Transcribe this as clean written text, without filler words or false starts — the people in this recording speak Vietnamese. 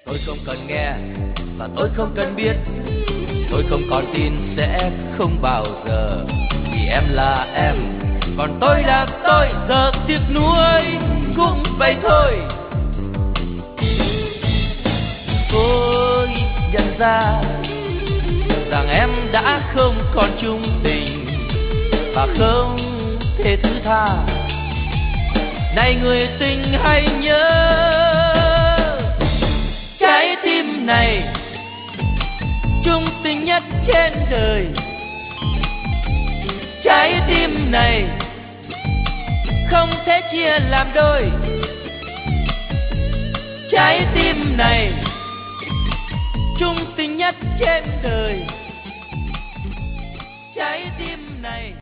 Tôi không cần nghe và tôi không cần biết, tôi không còn tin sẽ không bao giờ, vì em là em, còn tôi là tôi, giờ tiếc nuối cũng vậy thôi. Tôi nhận ra rằng em đã không còn chung tình và không thể thứ tha. Này người tình hãy nhớ, trái tim này chung tình nhất trên đời. Trái tim này không thể chia làm đôi. Trái tim này chung tình nhất trên đời. Trái tim này